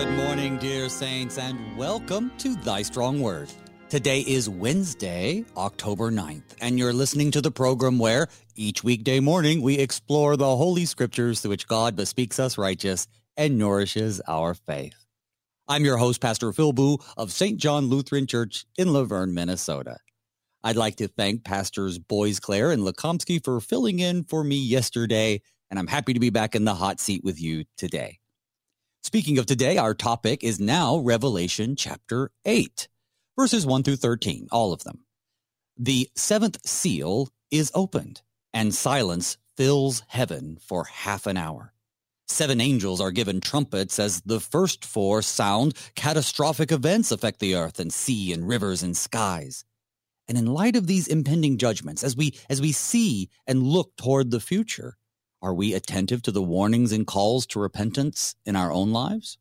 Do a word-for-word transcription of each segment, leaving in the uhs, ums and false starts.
Good morning, dear saints, and welcome to Thy Strong Word. Today is Wednesday, October ninth, and you're listening to the program where each weekday morning we explore the Holy Scriptures through which God bespeaks us righteous and nourishes our faith. I'm your host, Pastor Phil Boo of Saint John Lutheran Church in Laverne, Minnesota. I'd like to thank Pastors Boisclair and Lekomsky for filling in for me yesterday, and I'm happy to be back in the hot seat with you today. Speaking of today, our topic is now Revelation chapter eight, verses one through thirteen, all of them. The seventh seal is opened, and silence fills heaven for half an hour. Seven angels are given trumpets as the first four sound. Catastrophic events affect the earth and sea and rivers and skies. And in light of these impending judgments, as we as we see and look toward the future, are we attentive to the warnings and calls to repentance in our own lives?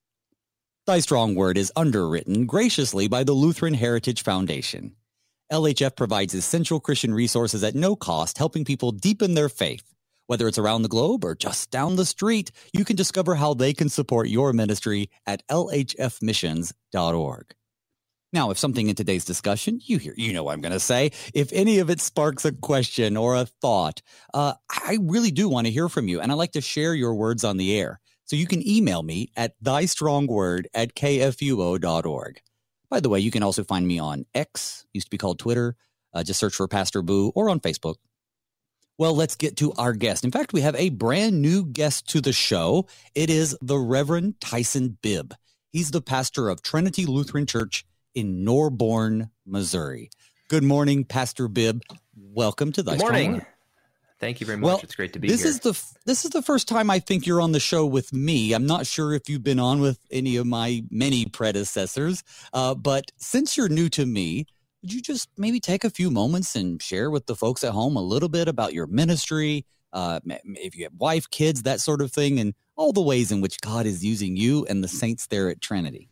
Thy Strong Word is underwritten graciously by the Lutheran Heritage Foundation. L H F provides essential Christian resources at no cost, helping people deepen their faith. Whether it's around the globe or just down the street, you can discover how they can support your ministry at L H F missions dot org. Now, if something in today's discussion, you hear, you know what I'm going to say, if any of it sparks a question or a thought, uh, I really do want to hear from you, and I'd like to share your words on the air. So you can email me at thystrongword at k f u o dot org. By the way, you can also find me on X, used to be called Twitter. Uh, just search for Pastor Boo, or on Facebook. Well, let's get to our guest. In fact, we have a brand new guest to the show. It is the Reverend Tyson Bibb. He's the pastor of Trinity Lutheran Church in Norborne, Missouri. Good morning, Pastor Bibb. Welcome to the Good morning. Thank you very much. Well, it's great to be this here. Is the, this is the first time I think you're on the show with me. I'm not sure if you've been on with any of my many predecessors, uh, but since you're new to me, would you just maybe take a few moments and share with the folks at home a little bit about your ministry, uh, if you have wife, kids, that sort of thing, and all the ways in which God is using you and the saints there at Trinity?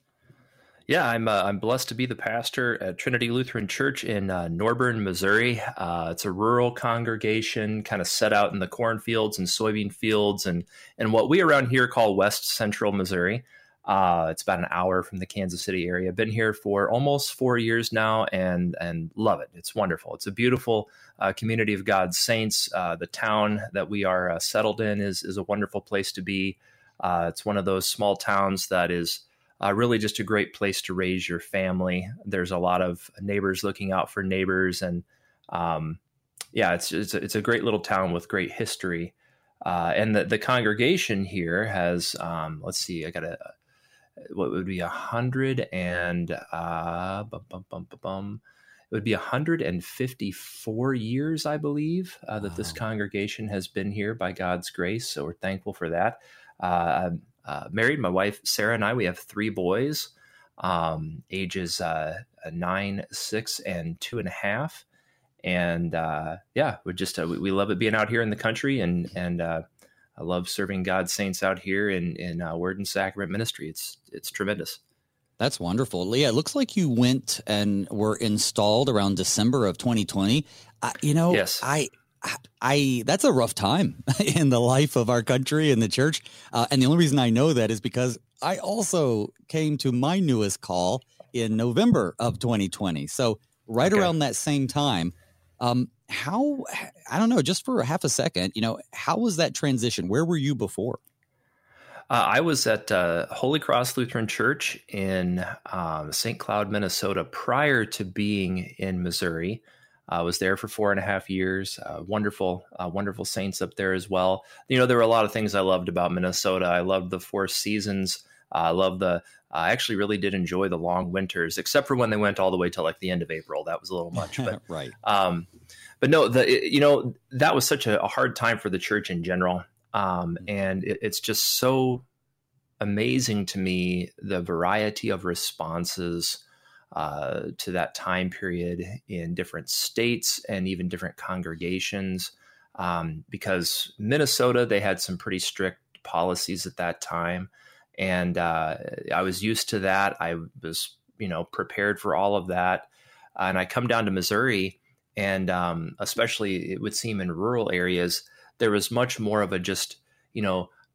Yeah, I'm uh, I'm blessed to be the pastor at Trinity Lutheran Church in uh, Norborne, Missouri. Uh, it's a rural congregation, kind of set out in the cornfields and soybean fields, and and what we around here call West Central Missouri. Uh, it's about an hour from the Kansas City area. I've been here for almost four years now, and and love it. It's wonderful. It's a beautiful uh, community of God's saints. Uh, the town that we are uh, settled in is is a wonderful place to be. Uh, it's one of those small towns that is Uh, really just a great place to raise your family. There's a lot of neighbors looking out for neighbors. And um, yeah, it's, it's, it's a great little town with great history. Uh, and the, the congregation here has, um, let's see, I got a, what would be a hundred and, uh, bum, bum, bum, bum, bum. It would be one hundred fifty-four years, I believe, uh, that wow. This congregation has been here by God's grace. So we're thankful for that. Uh, Uh, married, my wife Sarah and I, we have three boys, um, ages uh, nine, six, and two and a half, and uh, yeah, we just uh, we, we love it being out here in the country, and and uh, I love serving God's saints out here in in uh, Word and Sacrament ministry. It's it's tremendous. That's wonderful, Leah. It looks like you went and were installed around December of twenty twenty. Uh, you know, yes, I. I that's a rough time in the life of our country and the church. Uh, and the only reason I know that is because I also came to my newest call in November of twenty twenty. So right okay. around that same time, um, how, I don't know, just for half a second, you know, how was that transition? Where were you before? Uh, I was at uh, Holy Cross Lutheran Church in um, Saint Cloud, Minnesota, prior to being in Missouri. I uh, was there for four and a half years. Uh, wonderful, uh, wonderful saints up there as well. You know, there were a lot of things I loved about Minnesota. I loved the four seasons. Uh, I loved the. I actually really did enjoy the long winters, except for when they went all the way till like the end of April. That was a little much, but right. Um, but no, the you know that was such a, a hard time for the church in general, um, and it, it's just so amazing to me the variety of responses uh, to that time period in different states and even different congregations. Um, because Minnesota, they had some pretty strict policies at that time. And uh, I was used to that. I was, you know, prepared for all of that. Uh, and I come down to Missouri, and um, especially it would seem in rural areas, there was much more of a just, you know,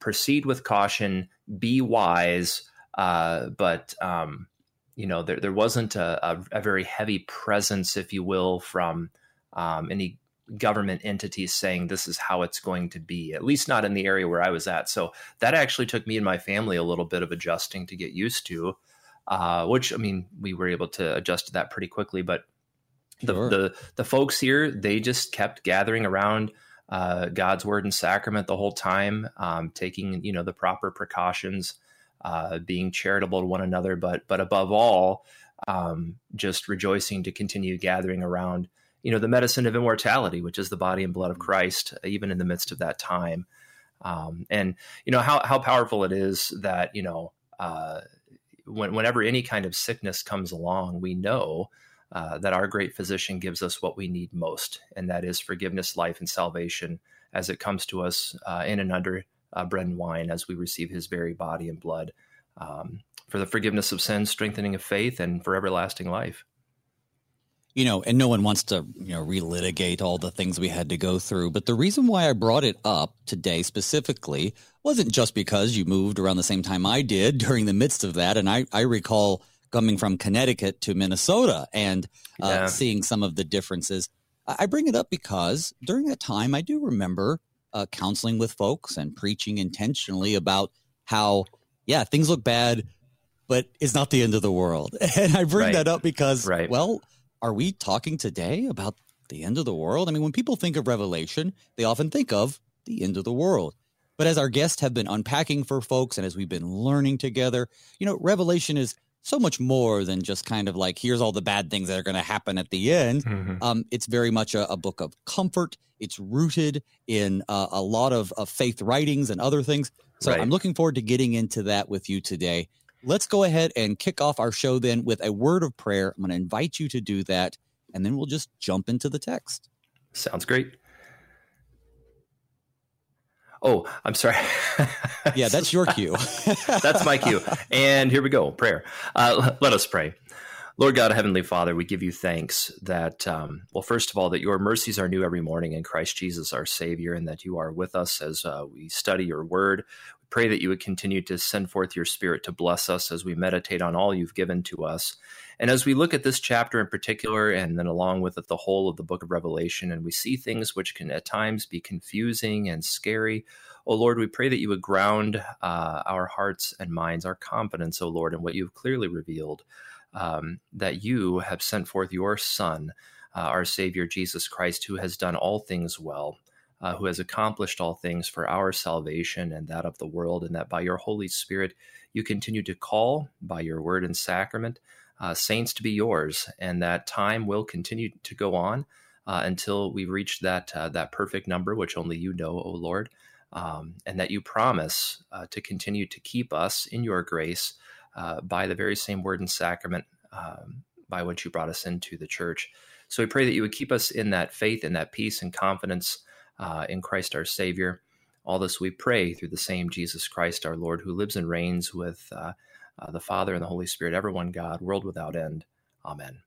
proceed with caution, be wise, uh, but um, you know, there there wasn't a, a, a very heavy presence, if you will, from um, any government entities saying this is how it's going to be, at least not in the area where I was at. So that actually took me and my family a little bit of adjusting to get used to, uh, which, I mean, we were able to adjust to that pretty quickly. But the Sure. the, the folks here, they just kept gathering around uh, God's word and sacrament the whole time, um, taking, you know, the proper precautions, uh, being charitable to one another, but but above all, um, just rejoicing to continue gathering around, you know, the medicine of immortality, which is the body and blood of Christ, even in the midst of that time. Um, and, you know, how, how powerful it is that, you know, uh, when, whenever any kind of sickness comes along, we know uh, that our great physician gives us what we need most, and that is forgiveness, life, and salvation as it comes to us uh, in and under uh, bread and wine as we receive his very body and blood um, for the forgiveness of sins, strengthening of faith, and for everlasting life. You know, and no one wants to, you know, relitigate all the things we had to go through. But the reason why I brought it up today specifically wasn't just because you moved around the same time I did during the midst of that. And I, I recall coming from Connecticut to Minnesota and uh, Yeah. seeing some of the differences. I bring it up because during that time, I do remember uh, counseling with folks and preaching intentionally about how, yeah, things look bad, but it's not the end of the world. And I bring Right. that up because, Right. well, are we talking today about the end of the world? I mean, when people think of Revelation, they often think of the end of the world. But as our guests have been unpacking for folks and as we've been learning together, you know, Revelation is so much more than just kind of like, here's all the bad things that are going to happen at the end. Mm-hmm. Um, it's very much a, a book of comfort. It's rooted in uh, a lot of, of faith writings and other things. So Right. I'm looking forward to getting into that with you today. Let's go ahead and kick off our show then with a word of prayer. I'm going to invite you to do that, and then we'll just jump into the text. Sounds great. Oh, I'm sorry. Yeah, that's your cue. That's my cue. And here we go, prayer. Uh, let us pray. Lord God, Heavenly Father, we give you thanks that, um, well, first of all, that your mercies are new every morning in Christ Jesus, our Savior, and that you are with us as uh, we study your word. We pray that you would continue to send forth your Spirit to bless us as we meditate on all you've given to us. And as we look at this chapter in particular, and then along with it, the whole of the book of Revelation, and we see things which can at times be confusing and scary, oh Lord, we pray that you would ground uh, our hearts and minds, our confidence, oh Lord, in what you've clearly revealed. Um, that you have sent forth your Son, uh, our Savior, Jesus Christ, who has done all things well, uh, who has accomplished all things for our salvation and that of the world, and that by your Holy Spirit, you continue to call by your word and sacrament uh, saints to be yours, and that time will continue to go on uh, until we reach that, uh, that perfect number, which only you know, O Lord, um, and that you promise uh, to continue to keep us in your grace Uh, by the very same word and sacrament um, by which you brought us into the church. So we pray that you would keep us in that faith and that peace and confidence uh, in Christ our Savior. All this we pray through the same Jesus Christ our Lord, who lives and reigns with uh, uh, the Father and the Holy Spirit, ever one God, world without end. Amen.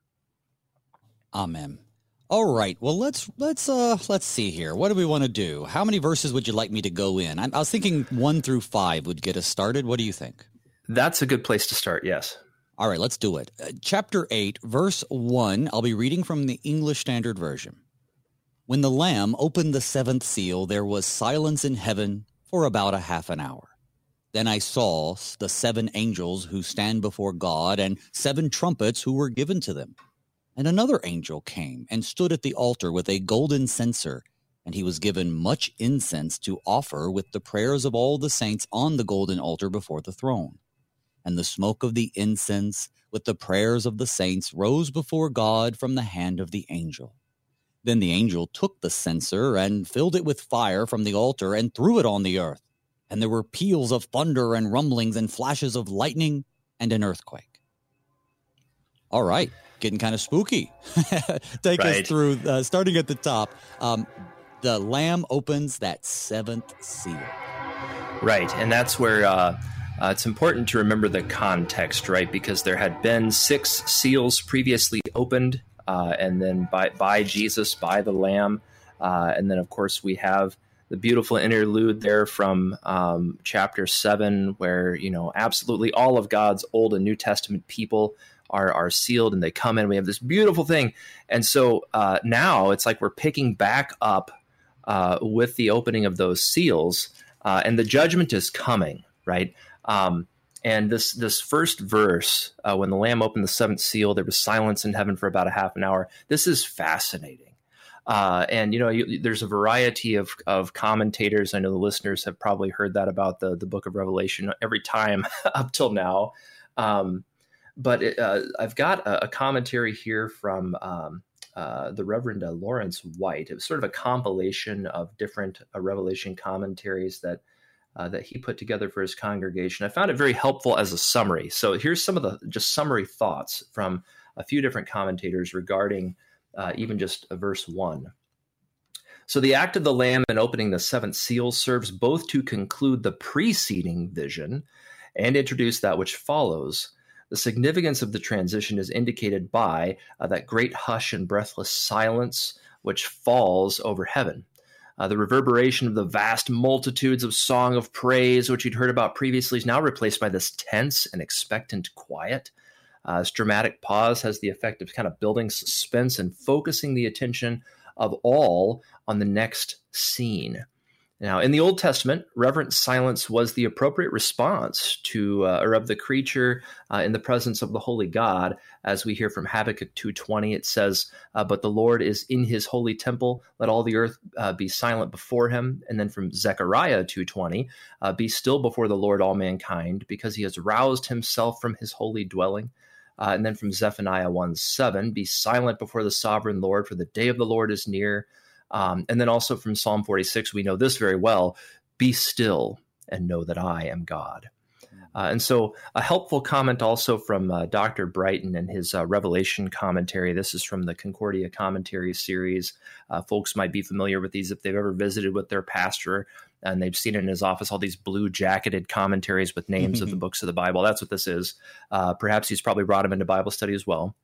Amen. All right. Well, let's let's uh let's see here. What do we want to do? How many verses would you like me to go in? I, I was thinking one through five would get us started. What do you think? That's a good place to start, yes. All right, let's do it. Uh, chapter eight, verse one, I'll be reading from the English Standard Version. When the Lamb opened the seventh seal, there was silence in heaven for about a half an hour. Then I saw the seven angels who stand before God, and seven trumpets who were given to them. And another angel came and stood at the altar with a golden censer, and he was given much incense to offer with the prayers of all the saints on the golden altar before the throne. And the smoke of the incense with the prayers of the saints rose before God from the hand of the angel. Then the angel took the censer and filled it with fire from the altar and threw it on the earth. And there were peals of thunder and rumblings and flashes of lightning and an earthquake. All right, getting kind of spooky. Take Right. us through, uh, starting at the top. Um, the Lamb opens that seventh seal. Right, and that's where uh, uh, it's important to remember the context, right? Because there had been six seals previously opened, uh, and then by by Jesus, by the Lamb, uh, and then of course we have the beautiful interlude there from um, chapter seven, where, you know, absolutely all of God's Old and New Testament people are are sealed and they come in. We have this beautiful thing. And so uh, now it's like we're picking back up uh, with the opening of those seals, uh, and the judgment is coming, right? Um, and this this first verse, uh, when the Lamb opened the seventh seal, there was silence in heaven for about a half an hour. This is fascinating. Uh, and, you know, you, there's a variety of, of commentators. I know the listeners have probably heard that about the, the book of Revelation every time up till now. Um, but it, uh, I've got a, a commentary here from um, uh, the Reverend uh, Lawrence White. It was sort of a compilation of different uh, Revelation commentaries that uh, that he put together for his congregation. I found it very helpful as a summary. So here's some of the just summary thoughts from a few different commentators regarding Uh, even just a verse one. So the act of the Lamb in opening the seventh seal serves both to conclude the preceding vision and introduce that which follows. The significance of the transition is indicated by uh, that great hush and breathless silence which falls over heaven. Uh, the reverberation of the vast multitudes of song of praise, which you'd heard about previously, is now replaced by this tense and expectant quiet. Uh, this dramatic pause has the effect of kind of building suspense and focusing the attention of all on the next scene. Now, in the Old Testament, reverent silence was the appropriate response to, uh, or of the creature uh, in the presence of the holy God. As we hear from Habakkuk two twenty, it says, uh, "But the Lord is in his holy temple. Let all the earth uh, be silent before him." And then from Zechariah two twenty, uh, "Be still before the Lord, all mankind, because he has roused himself from his holy dwelling." Uh, and then from Zephaniah one seven, "Be silent before the sovereign Lord, for the day of the Lord is near." Um, and then also from Psalm forty-six, we know this very well, "Be still and know that I am God." Uh, and so a helpful comment also from uh, Doctor Brighton and his uh, Revelation commentary. This is from the Concordia Commentary series. Uh, folks might be familiar with these if they've ever visited with their pastor and they've seen in his office all these blue jacketed commentaries with names of the books of the Bible. That's what this is. Uh, perhaps he's probably brought them into Bible study as well.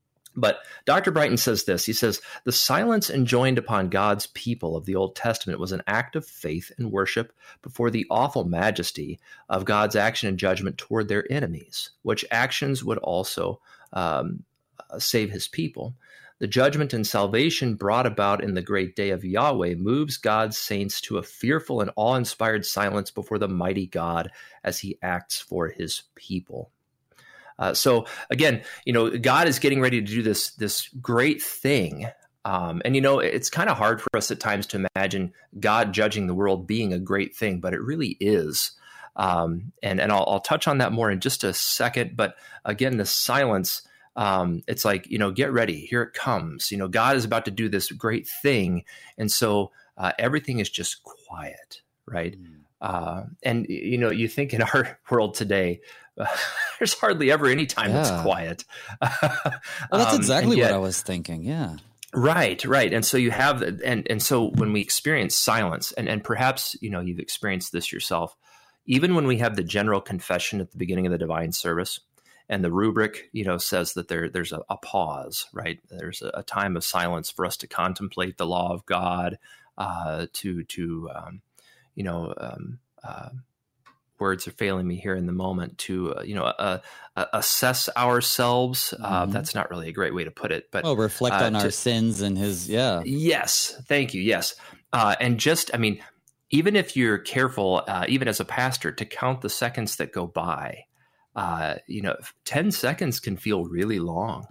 But Doctor Brighton says this. He says, "The silence enjoined upon God's people of the Old Testament was an act of faith and worship before the awful majesty of God's action and judgment toward their enemies, which actions would also um, save his people. The judgment and salvation brought about in the great day of Yahweh moves God's saints to a fearful and awe-inspired silence before the mighty God as he acts for his people." Uh, so again, you know, God is getting ready to do this, this great thing. Um, and, you know, it's kind of hard for us at times to imagine God judging the world being a great thing, but it really is. Um, and and I'll, I'll touch on that more in just a second. But again, the silence, um, it's like, you know, get ready. Here it comes. You know, God is about to do this great thing. And so uh, everything is just quiet, right? Mm. Uh, and, you know, you think in our world today, uh, there's hardly ever any time yeah. it's quiet. Well, that's exactly um, yet, what I was thinking. Yeah. Right, right. And so you have, and and so when we experience silence, and, and perhaps, you know, you've experienced this yourself, even when we have the general confession at the beginning of the divine service, and the rubric, you know, says that there there's a, a pause, right? There's a, a time of silence for us to contemplate the law of God, uh, to, to um, you know, um, uh, words are failing me here in the moment, to, uh, you know, uh, uh, assess ourselves. Uh, mm-hmm. That's not really a great way to put it, but oh, reflect uh, on to, our sins and his, yeah. Yes. Thank you. Yes. Uh, and just, I mean, even if you're careful, uh, even as a pastor, to count the seconds that go by, uh, you know, ten seconds can feel really long.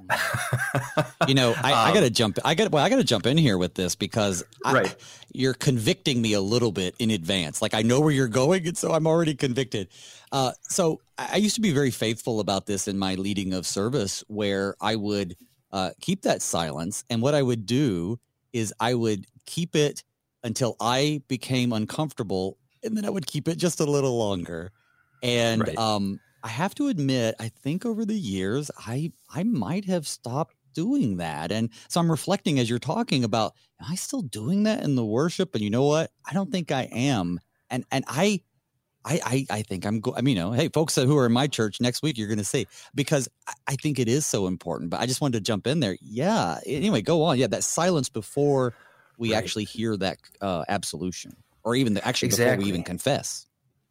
You know, I, um, I got to jump. I got. Well, I got to jump in here with this because I, right. you're convicting me a little bit in advance. Like I know where you're going, and so I'm already convicted. Uh, so I used to be very faithful about this in my leading of service, where I would uh, keep that silence, and what I would do is I would keep it until I became uncomfortable, and then I would keep it just a little longer. And right. um, I have to admit, I think over the years, I I might have stopped doing that. And so I'm reflecting as you're talking about, am I still doing that in the worship? And you know what? I don't think I am. And and I I I, I think I'm go- I mean, you know, hey, folks who are in my church next week, you're going to see, because I, I think it is so important. But I just wanted to jump in there. Yeah. Anyway, go on. Yeah, that silence before we right. actually hear that uh, absolution. or even the, actually Exactly. before we even confess.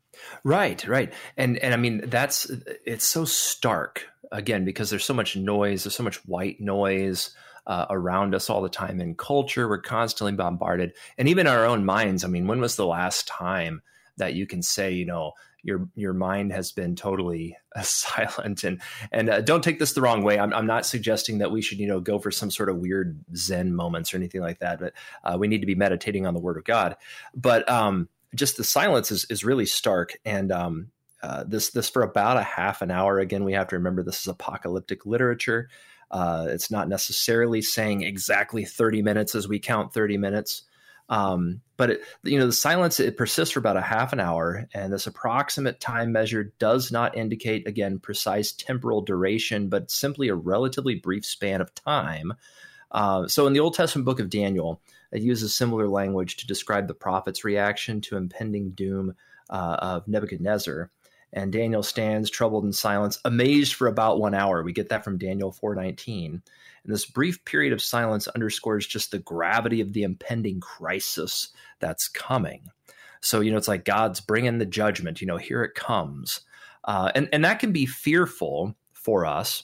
Right, right. And and I mean, that's it's so stark, again, because there's so much noise, there's so much white noise uh, around us all the time in culture. We're constantly bombarded. And even our own minds. I mean, when was the last time that you can say, you know, your your mind has been totally uh, silent? And and uh, don't take this the wrong way. I'm, I'm not suggesting that we should, you know, go for some sort of weird Zen moments or anything like that. But uh, we need to be meditating on the Word of God. But um just the silence is, is really stark. And um, uh, this this for about a half an hour. Again, we have to remember this is apocalyptic literature. Uh, it's not necessarily saying exactly thirty minutes as we count thirty minutes. Um, but, it, you know, the silence, it persists for about a half an hour. And this approximate time measure does not indicate, again, precise temporal duration, but simply a relatively brief span of time. Uh, so in the Old Testament book of Daniel, it uses similar language to describe the prophet's reaction to impending doom uh, of Nebuchadnezzar. And Daniel stands troubled in silence, amazed for about one hour. We get that from Daniel four nineteen. And this brief period of silence underscores just the gravity of the impending crisis that's coming. So, you know, it's like God's bringing the judgment, you know, here it comes. Uh, and, and that can be fearful for us.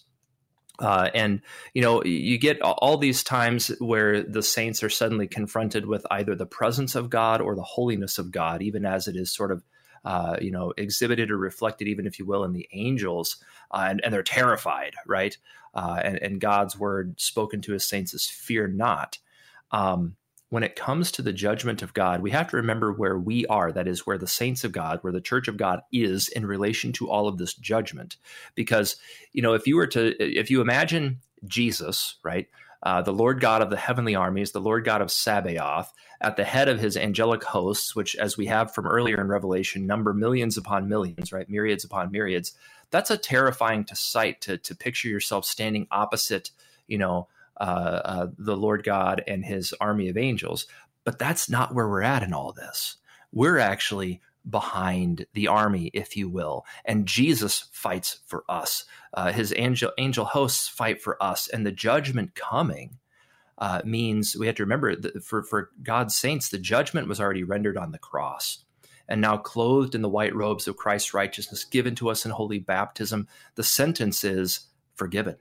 Uh, and, you know, you get all these times where the saints are suddenly confronted with either the presence of God or the holiness of God, even as it is sort of, uh, you know, exhibited or reflected, even if you will, in the angels. Uh, and, and they're terrified, right? Uh, and, and God's word spoken to his saints is fear not. Um, when it comes to the judgment of God, we have to remember where we are. That is where the saints of God, where the church of God is in relation to all of this judgment. Because, you know, if you were to, if you imagine Jesus, right, uh, the Lord God of the heavenly armies, the Lord God of Sabaoth, at the head of his angelic hosts, which, as we have from earlier in Revelation, number millions upon millions, right, myriads upon myriads, that's a terrifying to sight, to, to picture yourself standing opposite, you know, Uh, uh, the Lord God and his army of angels. But that's not where we're at in all this. We're actually behind the army, if you will. And Jesus fights for us. Uh, his angel angel hosts fight for us. And the judgment coming uh, means we have to remember that for, for God's saints, the judgment was already rendered on the cross. And now clothed in the white robes of Christ's righteousness given to us in holy baptism, the sentence is forgiven.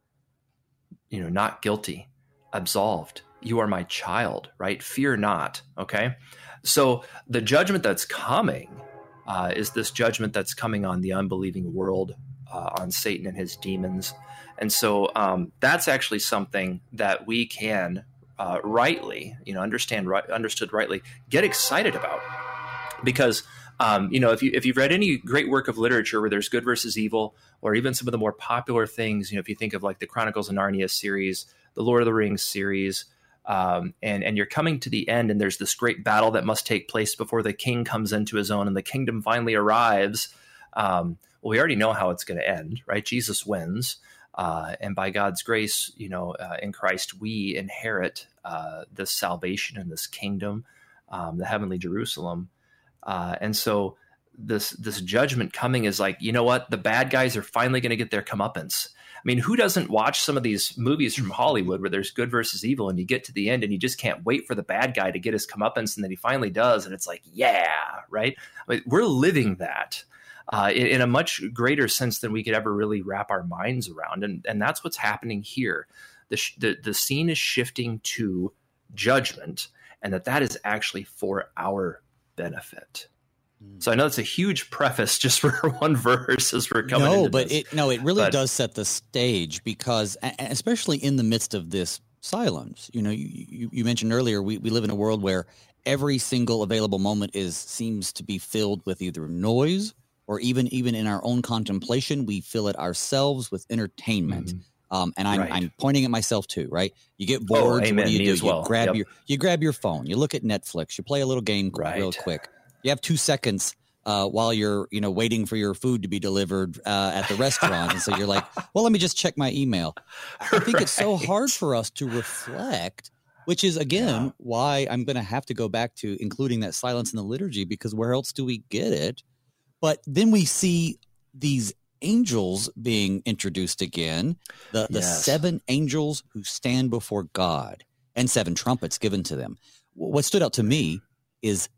You know, not guilty, absolved. You are my child, right? Fear not. Okay. So the judgment that's coming uh, is this judgment that's coming on the unbelieving world, uh, on Satan and his demons. And so um, that's actually something that we can uh, rightly, you know, understand, right, understood rightly, get excited about. Because, um, you know, if you, if you've read any great work of literature where there's good versus evil, or even some of the more popular things, you know, if you think of like the Chronicles of Narnia series, the Lord of the Rings series, um, and, and you're coming to the end and there's this great battle that must take place before the king comes into his own and the kingdom finally arrives. Um, well, we already know how it's going to end, right? Jesus wins. Uh, and by God's grace, you know, uh, in Christ, we inherit uh, this salvation and this kingdom, um, the heavenly Jerusalem. Uh, and so this this judgment coming is like, you know what? The bad guys are finally going to get their comeuppance. I mean, who doesn't watch some of these movies from Hollywood where there's good versus evil and you get to the end and you just can't wait for the bad guy to get his comeuppance, and then he finally does. And it's like, yeah, right? I mean, we're living that uh, in, in a much greater sense than we could ever really wrap our minds around. And, and that's what's happening here. The, sh- the, the scene is shifting to judgment, and that that is actually for our benefit. So I know it's a huge preface just for one verse as we're coming no, into but this. it no, it really but, does set the stage, because especially in the midst of this silence, you know, you, you, you mentioned earlier, we, we live in a world where every single available moment is seems to be filled with either noise or even even in our own contemplation, we fill it ourselves with entertainment. Mm-hmm. Um, and I'm, right. I'm pointing at myself too, right? You get bored. Oh, amen. What do you Me do? as well. You grab yep. your you grab your phone. You look at Netflix. You play a little game right. real quick. You have two seconds uh, while you're you know waiting for your food to be delivered uh, at the restaurant, and so you're like, well, let me just check my email. I think right. it's so hard for us to reflect, which is again yeah. why I'm going to have to go back to including that silence in the liturgy, because where else do we get it? But then we see these angels being introduced again, the, the yes. seven angels who stand before God, and seven trumpets given to them. What stood out to me is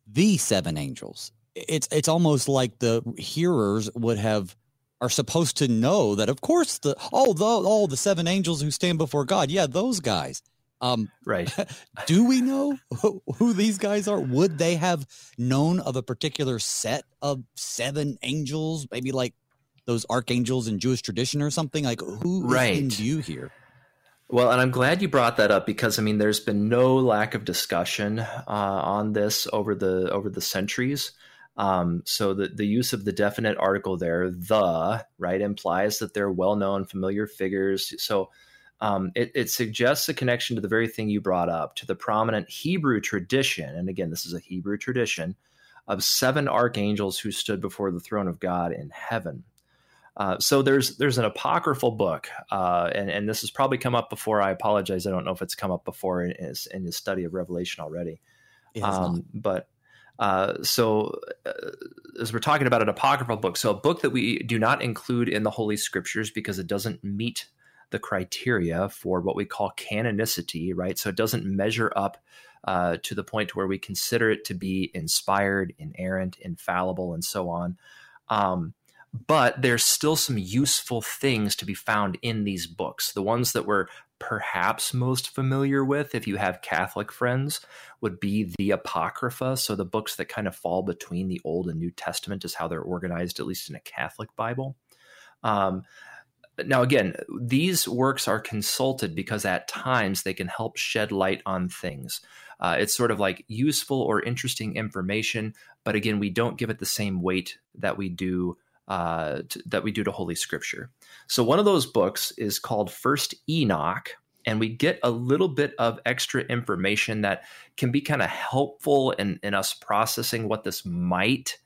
the seven angels. It's it's almost like the hearers would have are supposed to know that, of course, the oh the oh the seven angels who stand before God, yeah, those guys. Um, right. Do we know who, who these guys are? Would they have known of a particular set of seven angels, maybe like those archangels in Jewish tradition or something? Like, who right. is in view here? Well, and I'm glad you brought that up because, I mean, there's been no lack of discussion uh, on this over the over the centuries. Um, so the, the use of the definite article there, the, right, implies that they're well-known, familiar figures. So um, it, it suggests a connection to the very thing you brought up, to the prominent Hebrew tradition. And again, this is a Hebrew tradition of seven archangels who stood before the throne of God in heaven. Uh, so there's there's an apocryphal book, uh, and, and this has probably come up before. I apologize. I don't know if it's come up before in, in, in the study of Revelation already. Um, but uh, so uh, as we're talking about an apocryphal book, so a book that we do not include in the Holy Scriptures because it doesn't meet the criteria for what we call canonicity, right? So it doesn't measure up uh, to the point where we consider it to be inspired, inerrant, infallible, and so on. Um, But there's still some useful things to be found in these books. The ones that we're perhaps most familiar with, if you have Catholic friends, would be the Apocrypha. So the books that kind of fall between the Old and New Testament is how they're organized, at least in a Catholic Bible. Um, now, again, these works are consulted because at times they can help shed light on things. Uh, it's sort of like useful or interesting information, but again, we don't give it the same weight that we do Uh, to, that we do to Holy Scripture. So one of those books is called First Enoch, and we get a little bit of extra information that can be kind of helpful in, in us processing what this might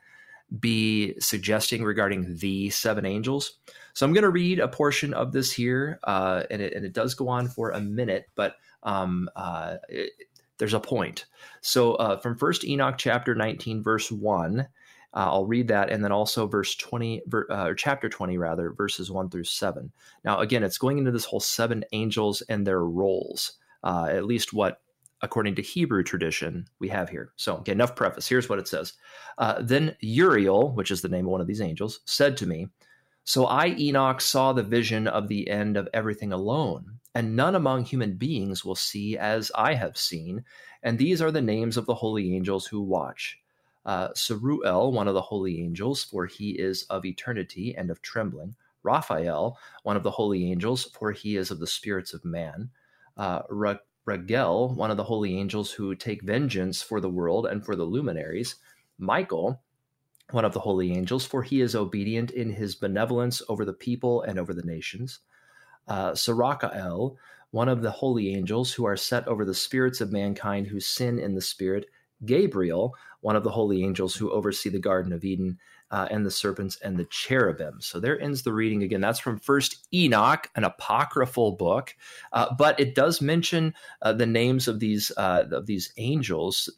be suggesting regarding the seven angels. So I'm going to read a portion of this here, uh, and, it, and it does go on for a minute, but um, uh, it, there's a point. So uh, from First Enoch chapter nineteen, verse one, Uh, I'll read that, and then also verse twenty, uh, or chapter twenty, rather, verses one through seven. Now, again, it's going into this whole seven angels and their roles, uh, at least what, according to Hebrew tradition, we have here. So, okay, enough preface. Here's what it says. Uh, then Uriel, which is the name of one of these angels, said to me, "So I, Enoch, saw the vision of the end of everything alone, and none among human beings will see as I have seen, and these are the names of the holy angels who watch. Uh, Saruel, one of the holy angels, for he is of eternity and of trembling. Raphael, one of the holy angels, for he is of the spirits of man. Uh, Ra- Ragel, one of the holy angels who take vengeance for the world and for the luminaries. Michael, one of the holy angels, for he is obedient in his benevolence over the people and over the nations. Uh, Sarachael, one of the holy angels who are set over the spirits of mankind who sin in the spirit. Gabriel, one of the holy angels who oversee the Garden of Eden, uh, and the serpents and the cherubim." So there ends the reading. Again, that's from First Enoch, an apocryphal book, uh, but it does mention uh, the names of these uh, of these angels.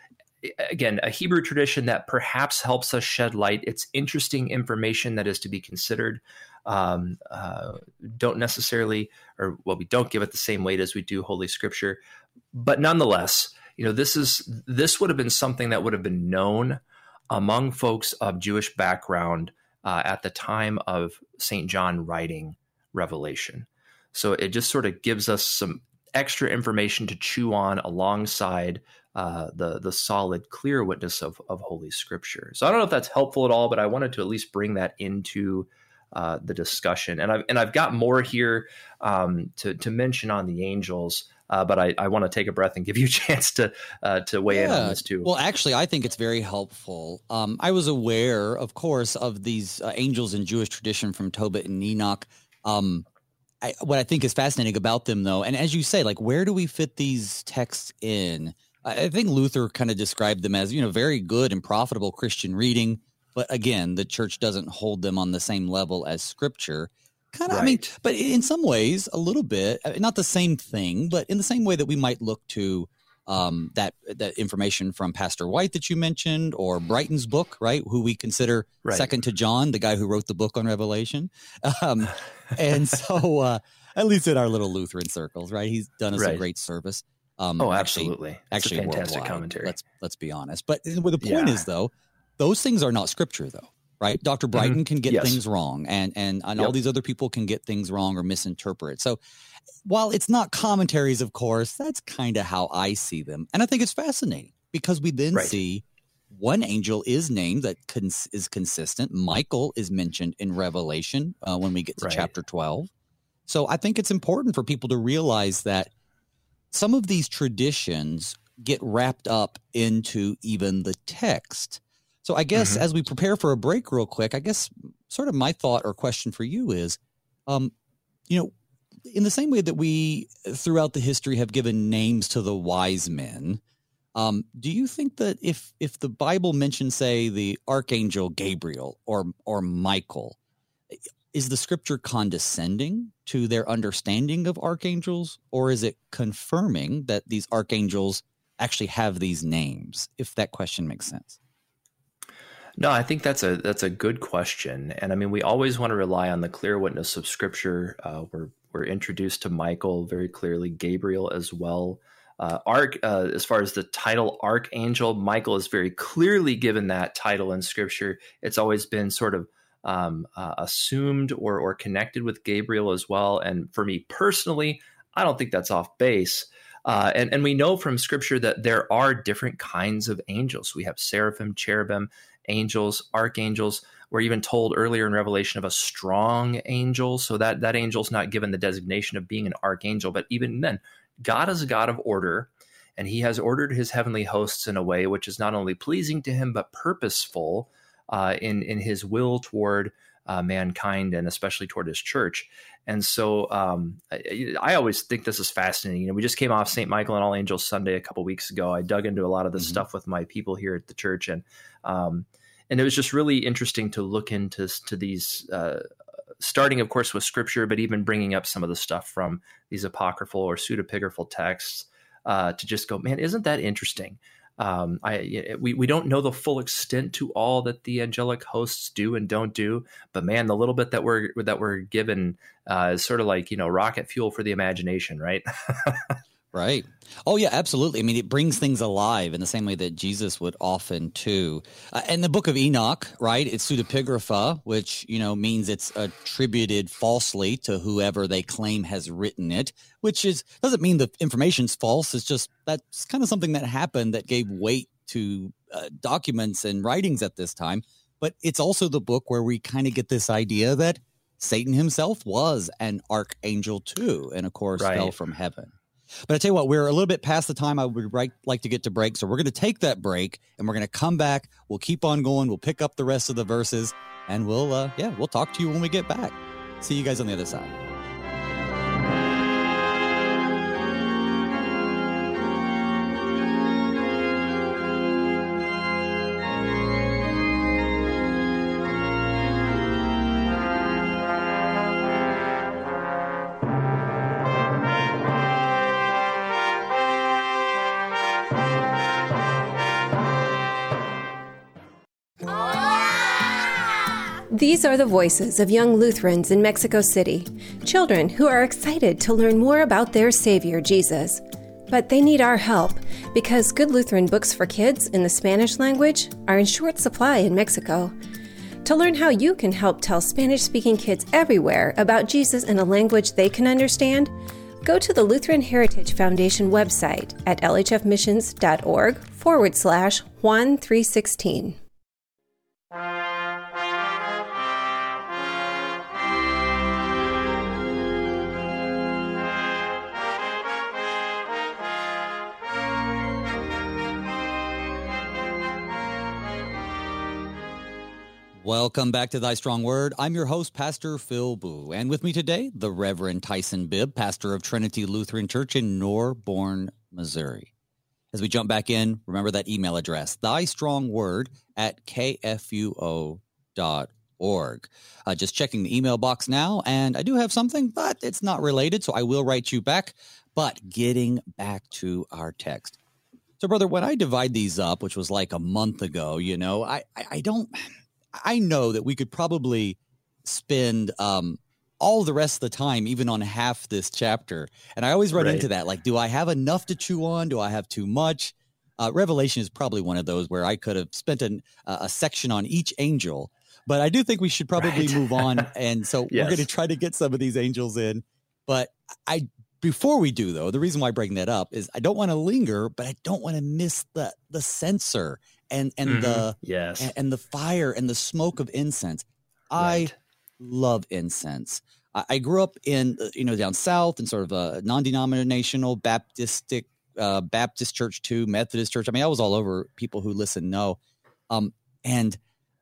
Again, a Hebrew tradition that perhaps helps us shed light. It's interesting information that is to be considered. Um, uh, don't necessarily, or well, we don't give it the same weight as we do Holy Scripture, but nonetheless, you know, this is this would have been something that would have been known among folks of Jewish background uh, at the time of Saint John writing Revelation. So it just sort of gives us some extra information to chew on alongside uh, the the solid, clear witness of of Holy Scripture. So I don't know if that's helpful at all, but I wanted to at least bring that into uh, the discussion. And I've and I've got more here um, to to mention on the angels. Uh, but I, I want to take a breath and give you a chance to uh, to weigh yeah. in on this too. Well, actually, I think it's very helpful. Um, I was aware, of course, of these uh, angels in Jewish tradition from Tobit and Enoch. Um, I, what I think is fascinating about them, though, and as you say, like, where do we fit these texts in? I, I think Luther kind of described them as, you know, very good and profitable Christian reading. But again, the church doesn't hold them on the same level as Scripture. Kind of, right. I mean, but in some ways, a little bit, not the same thing, but in the same way that we might look to um, that that information from Pastor White that you mentioned, or Brighton's book, right, who we consider right. second to John, the guy who wrote the book on Revelation. Um, and so, uh, at least in our little Lutheran circles, right, he's done us right. a great service. Um, oh, absolutely. Actually, It's actually a fantastic worldwide, commentary. Let's let's be honest. But well, the point Yeah. is, though, those things are not scripture, though, right? Doctor Brighton mm-hmm. can get yes. things wrong, and and, and yep. all these other people can get things wrong or misinterpret. So while it's not commentaries, of course, that's kind of how I see them. And I think it's fascinating because we then right. see one angel is named that cons- is consistent. Michael is mentioned in Revelation uh, when we get to right. chapter twelve. So I think it's important for people to realize that some of these traditions get wrapped up into even the text. So I guess mm-hmm. as we prepare for a break real quick, I guess sort of my thought or question for you is, um, you know, in the same way that we throughout the history have given names to the wise men, um, do you think that if if the Bible mentions, say, the archangel Gabriel or or Michael, is the scripture condescending to their understanding of archangels, or is it confirming that these archangels actually have these names, if that question makes sense? No, I think that's a that's a good question. And I mean, we always want to rely on the clear witness of Scripture. Uh, we're, we're introduced to Michael very clearly, Gabriel as well. Uh, Arch, uh, as far as the title Archangel, Michael is very clearly given that title in Scripture. It's always been sort of um, uh, assumed or or connected with Gabriel as well. And for me personally, I don't think that's off base. Uh, and, and we know from Scripture that there are different kinds of angels. We have seraphim, cherubim, angels, archangels. We're even told earlier in Revelation of a strong angel. So that, that angel's not given the designation of being an archangel. But even then, God is a God of order, and he has ordered his heavenly hosts in a way which is not only pleasing to him, but purposeful uh, in, in his will toward uh, mankind, and especially toward his church. And so um, I, I always think this is fascinating. You know, we just came off Saint Michael and All Angels Sunday a couple weeks ago. I dug into a lot of this mm-hmm. stuff with my people here at the church, and um, and it was just really interesting to look into to these, uh, starting, of course, with Scripture, but even bringing up some of the stuff from these apocryphal or pseudepigraphal texts uh, to just go, man, isn't that interesting? Um, I we we don't know the full extent to all that the angelic hosts do and don't do, but man, the little bit that we're that we're given uh, is sort of like, you know, rocket fuel for the imagination, right? Right. Oh, yeah, absolutely. I mean, it brings things alive in the same way that Jesus would often too. Uh, and the book of Enoch, right, it's pseudepigrapha, which, you know, means it's attributed falsely to whoever they claim has written it, which is doesn't mean the information's false. It's just that's kind of something that happened that gave weight to uh, documents and writings at this time. But it's also the book where we kind of get this idea that Satan himself was an archangel too, and of course right. fell from heaven. But I tell you what, we're a little bit past the time I would right, like to get to break. So we're going to take that break and we're going to come back. We'll keep on going. We'll pick up the rest of the verses and we'll, uh, yeah, we'll talk to you when we get back. See you guys on the other side. These are the voices of young Lutherans in Mexico City, children who are excited to learn more about their Savior, Jesus. But they need our help because good Lutheran books for kids in the Spanish language are in short supply in Mexico. To learn how you can help tell Spanish-speaking kids everywhere about Jesus in a language they can understand, go to the Lutheran Heritage Foundation website at lhfmissions.org forward slash Juan three sixteen. Welcome back to Thy Strong Word. I'm your host, Pastor Phil Boo, and with me today, the Reverend Tyson Bibb, pastor of Trinity Lutheran Church in Norborn, Missouri. As we jump back in, remember that email address, thystrongword at k f u o dot org. Uh, just checking the email box now, and I do have something, but it's not related, so I will write you back. But getting back to our text. So, brother, when I divide these up, which was like a month ago, you know, I, I, I don't... I know that we could probably spend um, all the rest of the time, even on half this chapter. And I always run Right. into that. Like, do I have enough to chew on? Do I have too much? Uh, Revelation is probably one of those where I could have spent an, uh, a section on each angel. But I do think we should probably Right. move on. And so Yes. we're going to try to get some of these angels in. But I, before we do, though, the reason why I bring that up is I don't want to linger, but I don't want to miss the the censer and and Mhm. the Yes. and, and the fire and the smoke of incense. Right. I love incense. I, I grew up in uh, you know down south in sort of a non-denominational Baptistic uh, Baptist church too, Methodist church. I mean, I was all over. People who listen know, um, and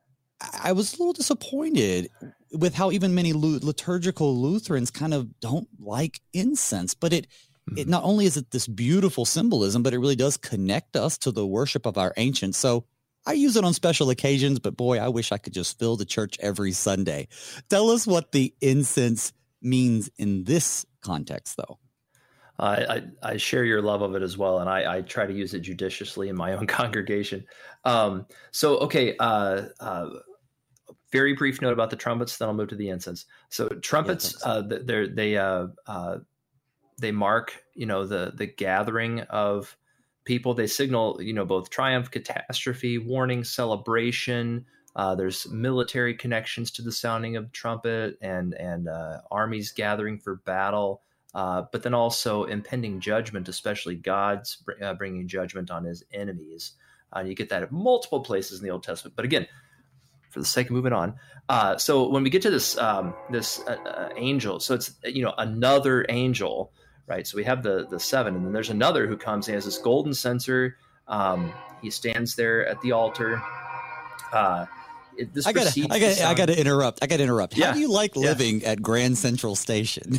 I was a little disappointed with how even many lu- liturgical Lutherans kind of don't like incense. But it, it not only is it this beautiful symbolism, but it really does connect us to the worship of our ancients. So I use it on special occasions, but boy, I wish I could just fill the church every Sunday. Tell us what the incense means in this context, though. I, I, I share your love of it as well, and I, I try to use it judiciously in my own congregation. Um, so, okay, uh, uh, very brief note about the trumpets, then I'll move to the incense. So, trumpets, Yeah, uh, they they uh, uh, they mark, you know, the the gathering of people. They signal, you know, both triumph, catastrophe, warning, celebration. Uh, there's military connections to the sounding of trumpet, and and uh, armies gathering for battle. Uh, but then also impending judgment, especially God's uh, bringing judgment on his enemies. Uh, you get that at multiple places in the Old Testament. But again, for the sake of moving on, uh, so when we get to this um, this uh, uh, angel, so it's you know another angel, right? So we have the the seven, and then there's another who comes. He has this golden censer. Um, he stands there at the altar. Uh, it, this I gotta, precedes I the gotta, I sound- gotta interrupt. I gotta interrupt. How Yeah, do you like yeah. living at Grand Central Station?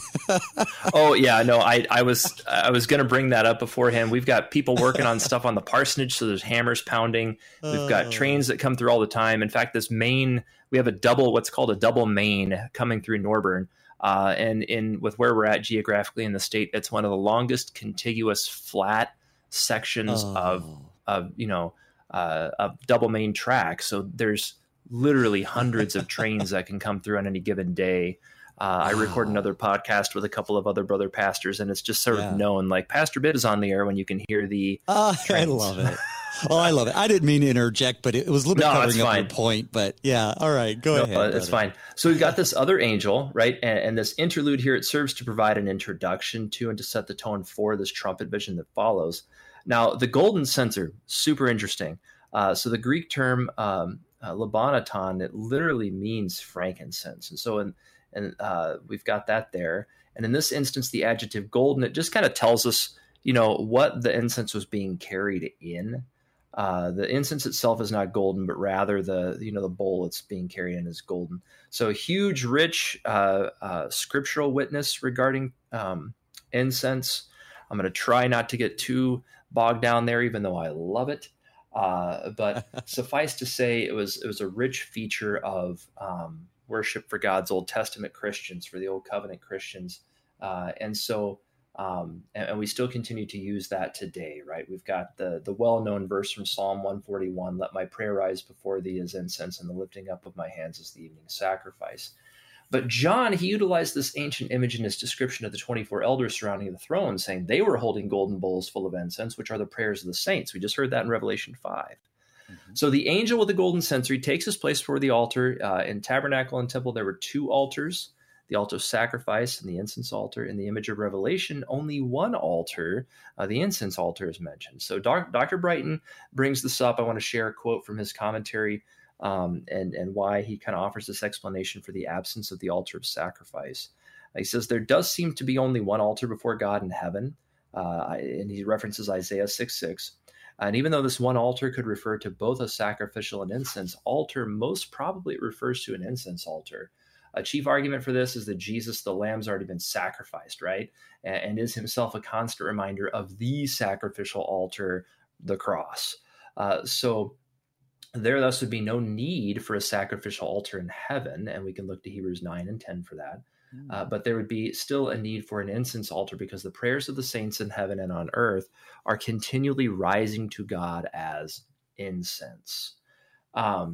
Oh yeah, no, I, I was I was going to bring that up beforehand. We've got people working on stuff on the parsonage, so there's hammers pounding. We've got Oh. trains that come through all the time. In fact, this main, we have a double, what's called a double main coming through Norburn. Uh, and in with where we're at geographically in the state, it's one of the longest contiguous flat sections Oh. of of you know uh, of double main track. So there's literally hundreds of trains that can come through on any given day. Uh, I record Wow. another podcast with a couple of other brother pastors, and it's just sort Yeah. of known, like Pastor Bitt is on the air when you can hear the. Oh, I Trains. love it. Oh, I love it. I didn't mean to interject, but it was a little bit No, it's covering up your fine. point. But yeah, all right, go No, ahead. uh, it's brother. fine. So we've got this other angel, right? And, and this interlude here, it serves to provide an introduction to and to set the tone for this trumpet vision that follows. Now, the golden censer, super interesting. Uh, so the Greek term um, uh, Libanaton, it literally means frankincense. And so in, and uh, we've got that there. And in this instance, the adjective golden, it just kind of tells us, you know, what the incense was being carried in. Uh, the incense itself is not golden, but rather the you know the bowl it's being carried in is golden. So a huge, rich uh, uh, scriptural witness regarding um, incense. I'm going to try not to get too bogged down there, even though I love it. Uh, but suffice to say, it was it was a rich feature of um, worship for God's Old Testament Christians, for the Old Covenant Christians, uh, and so. Um, and, and we still continue to use that today, right? We've got the the well-known verse from Psalm one forty-one, "Let my prayer rise before thee as incense, and the lifting up of my hands as the evening sacrifice." But John, he utilized this ancient image in his description of the twenty-four elders surrounding the throne, saying they were holding golden bowls full of incense, which are the prayers of the saints. We just heard that in Revelation five. Mhm. So the angel with the golden censer, he takes his place before the altar. Uh, in tabernacle and temple, there were two altars, the altar of sacrifice and the incense altar. In the image of Revelation, only one altar, uh, the incense altar, is mentioned. So Doc, Doctor Brighton brings this up. I want to share a quote from his commentary um, and, and why he kind of offers this explanation for the absence of the altar of sacrifice. He says, there does seem to be only one altar before God in heaven, uh, and he references Isaiah six six. And even though this one altar could refer to both a sacrificial and incense altar, most probably it refers to an incense altar. A chief argument for this is that Jesus, the Lamb's already been sacrificed, right? And, and is himself a constant reminder of the sacrificial altar, the cross. Uh, so there thus would be no need for a sacrificial altar in heaven, and we can look to Hebrews nine and ten for that. Uh, but there would be still a need for an incense altar because the prayers of the saints in heaven and on earth are continually rising to God as incense. Um,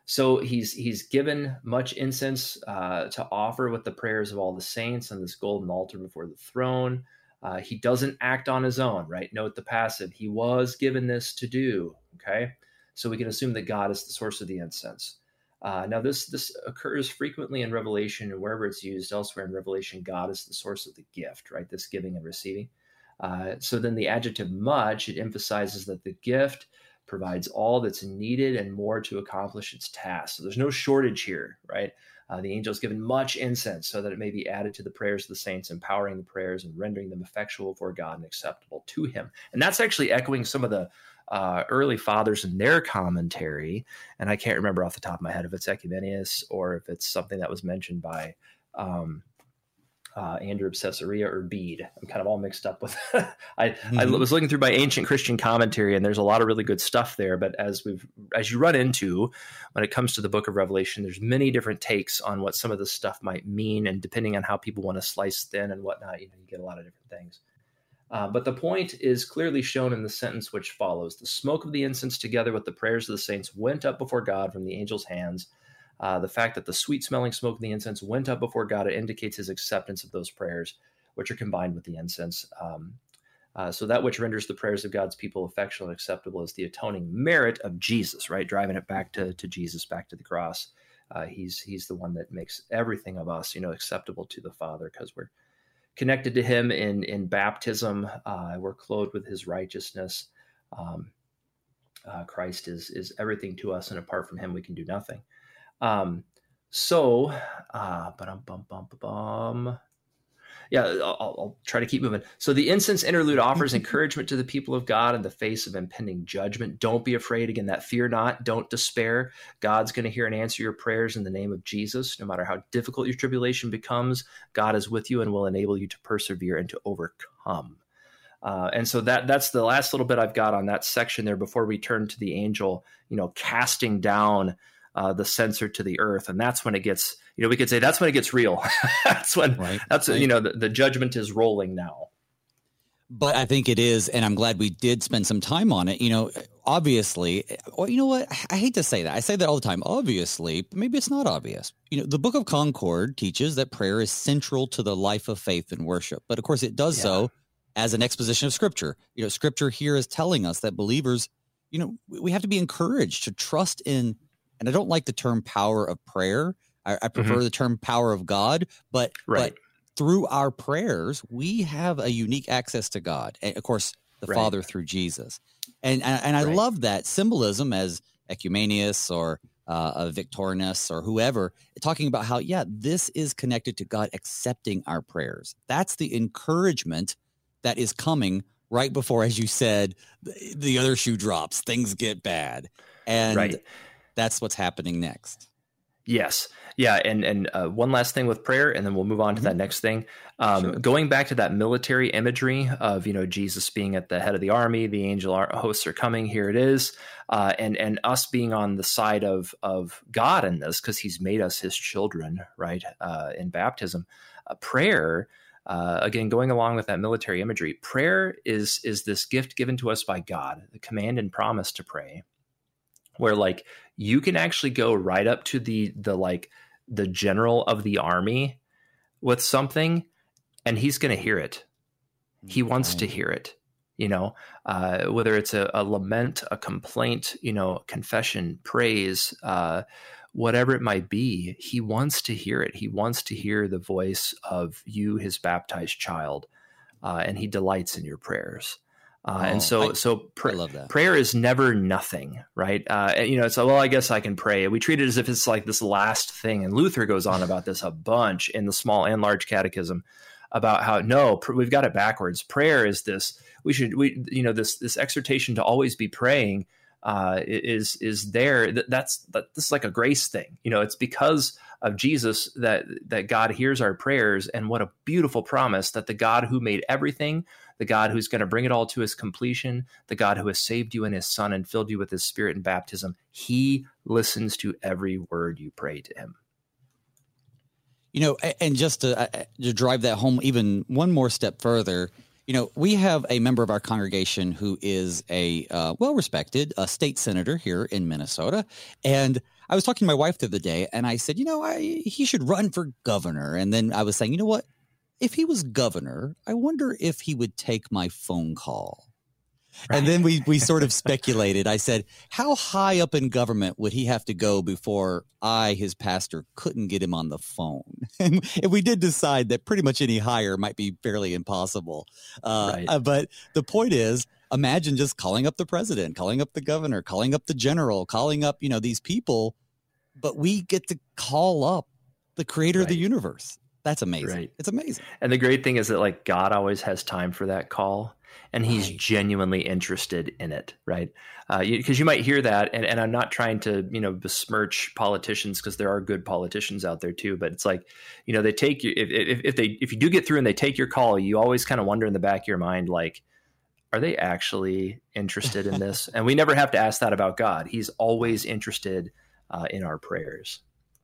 So he's he's given much incense uh, to offer with the prayers of all the saints on this golden altar before the throne. Uh, he doesn't act on his own, right? Note the passive. He was given this to do, okay? So we can assume that God is the source of the incense. Uh, now, this this occurs frequently in Revelation, and wherever it's used elsewhere in Revelation, God is the source of the gift, right? This giving and receiving. Uh, so then the adjective much, it emphasizes that the gift provides all that's needed and more to accomplish its task. So there's no shortage here, right? Uh, the angel is given much incense so that it may be added to the prayers of the saints, empowering the prayers and rendering them effectual for God and acceptable to him. And that's actually echoing some of the uh, early fathers in their commentary. And I can't remember off the top of my head if it's Ecumenius or if it's something that was mentioned by um, Uh, Andrew of Caesarea or Bede. I'm kind of all mixed up with I, mm-hmm. I was looking through my ancient Christian commentary, and there's a lot of really good stuff there. But as we've as you run into when it comes to the book of Revelation, there's many different takes on what some of this stuff might mean, and depending on how people want to slice thin and whatnot, you know, you get a lot of different things. Uh, but the point is clearly shown in the sentence which follows: the smoke of the incense, together with the prayers of the saints, went up before God from the angel's hands. Uh, the fact that the sweet-smelling smoke of the incense went up before God, it indicates his acceptance of those prayers, which are combined with the incense. Um, uh, so that which renders the prayers of God's people effectual and acceptable is the atoning merit of Jesus, right? Driving it back to, to Jesus, back to the cross. Uh, he's he's the one that makes everything of us, you know, acceptable to the Father because we're connected to him in, in baptism. Uh, we're clothed with his righteousness. Um, uh, Christ is is everything to us, and apart from him, we can do nothing. Um, so, uh, bum, bum, bum, bum. yeah, I'll, I'll try to keep moving. So the incense interlude offers encouragement to the people of God in the face of impending judgment. Don't be afraid. Again, that fear not, don't despair. God's going to hear and answer your prayers in the name of Jesus. No matter how difficult your tribulation becomes, God is with you and will enable you to persevere and to overcome. Uh, and so that that's the last little bit I've got on that section there before we turn to the angel, you know, casting down Uh, the censer to the earth. And that's when it gets, you know, we could say that's when it gets real. that's when, right, that's, right. you know, the, the judgment is rolling now. But I think it is. And I'm glad we did spend some time on it. You know, obviously, or you know what? I hate to say that. I say that all the time. Obviously, but maybe it's not obvious. You know, the Book of Concord teaches that prayer is central to the life of faith and worship. But of course, it does yeah. so as an exposition of Scripture. You know, Scripture here is telling us that believers, you know, we have to be encouraged to trust in. And I don't like the term power of prayer. I, I prefer mm-hmm. the term power of God. But, right. but through our prayers, we have a unique access to God. And of course, the right. Father through Jesus. And and, and I right. love that symbolism as Ecumenius or uh, Victorinus or whoever, talking about how, yeah, this is connected to God accepting our prayers. That's the encouragement that is coming right before, as you said, the, the other shoe drops, things get bad. And right. that's what's happening next. Yes. Yeah. And and uh, one last thing with prayer, and then we'll move on to mm-hmm. that next thing. Um, sure. Going back to that military imagery of, you know, Jesus being at the head of the army, the angel hosts are coming, here it is. Uh, and, and us being on the side of, of God in this, because he's made us his children, right, uh, in baptism. Uh, prayer, uh, again, going along with that military imagery, prayer is is this gift given to us by God, the command and promise to pray, where like you can actually go right up to the the like the general of the army with something, and he's going to hear it. He wants to hear it, you know, uh, whether it's a, a lament, a complaint, you know, confession, praise, uh, whatever it might be. He wants to hear it. He wants to hear the voice of you, his baptized child, uh, and he delights in your prayers. Uh, oh, and so, I, so pr- I love that. Prayer is never nothing, right? Uh, you know, so, well, I guess I can pray. We treat it as if it's like this last thing. And Luther goes on about this a bunch in the Small and Large Catechism about how, no, pr- we've got it backwards. Prayer is this, we should, we, you know, this, this exhortation to always be praying uh, is, is there. That, that's, that, this is like a grace thing. You know, it's because of Jesus that, that God hears our prayers. And what a beautiful promise that the God who made everything, the God who's going to bring it all to his completion, the God who has saved you in his Son and filled you with his Spirit in baptism, he listens to every word you pray to him. You know, and just to, to drive that home even one more step further, You know, we have a member of our congregation who is a uh, well-respected uh, state senator here in Minnesota. And I was talking to my wife the other day, and I said, you know, I, he should run for governor. And then I was saying, you know what? If he was governor, I wonder if he would take my phone call. Right. And then we, we sort of speculated. I said, how high up in government would he have to go before I, his pastor, couldn't get him on the phone? And, and we did decide that pretty much any higher might be fairly impossible. Uh, right. uh, but the point is, imagine just calling up the president, calling up the governor, calling up the general, calling up, you know, these people. But we get to call up the creator right. of the universe. That's amazing. Right. It's amazing. And the great thing is that, like, God always has time for that call. And he's right. genuinely interested in it, right? Because uh, you, you might hear that, and, and I'm not trying to, you know, besmirch politicians, because there are good politicians out there too. But it's like, you know, they take you if, if, if they if you do get through and they take your call, you always kind of wonder in the back of your mind, like, are they actually interested in this? And we never have to ask that about God. He's always interested uh, in our prayers.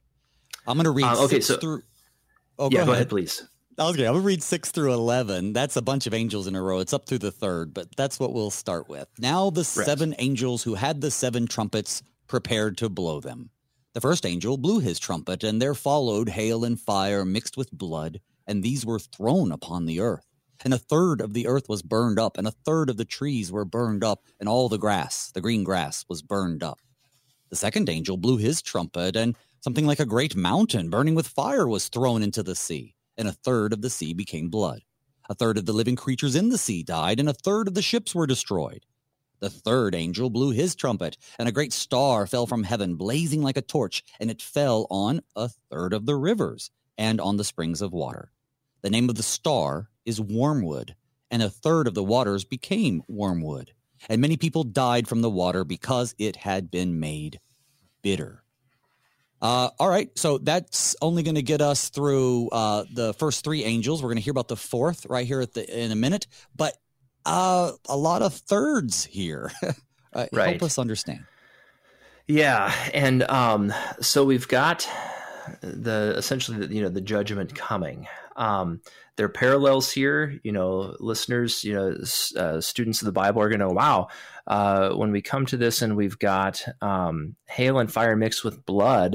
I'm going to read. Um, okay, six so through. Oh, yeah, go ahead, go ahead please. Okay, I'm going to read six through eleven. That's a bunch of angels in a row. It's up through the third, but that's what we'll start with. Now the Rest. seven angels who had the seven trumpets prepared to blow them. The first angel blew his trumpet, and there followed hail and fire mixed with blood, and these were thrown upon the earth. And a third of the earth was burned up, and a third of the trees were burned up, and all the grass, the green grass, was burned up. The second angel blew his trumpet, and something like a great mountain burning with fire was thrown into the sea. And a third of the sea became blood. A third of the living creatures in the sea died, and a third of the ships were destroyed. The third angel blew his trumpet, and a great star fell from heaven, blazing like a torch, and it fell on a third of the rivers and on the springs of water. The name of the star is Wormwood, and a third of the waters became wormwood. And many people died from the water because it had been made bitter. Uh, all right, so that's only going to get us through uh, the first three angels. We're going to hear about the fourth right here at the in a minute, but uh, a lot of thirds here. uh, right. Help us understand. Yeah, and um, so we've got the essentially the, you know the judgment coming. Um, there are parallels here. You know, listeners, you know, uh, students of the Bible are going to know, wow, uh, when we come to this and we've got um, hail and fire mixed with blood,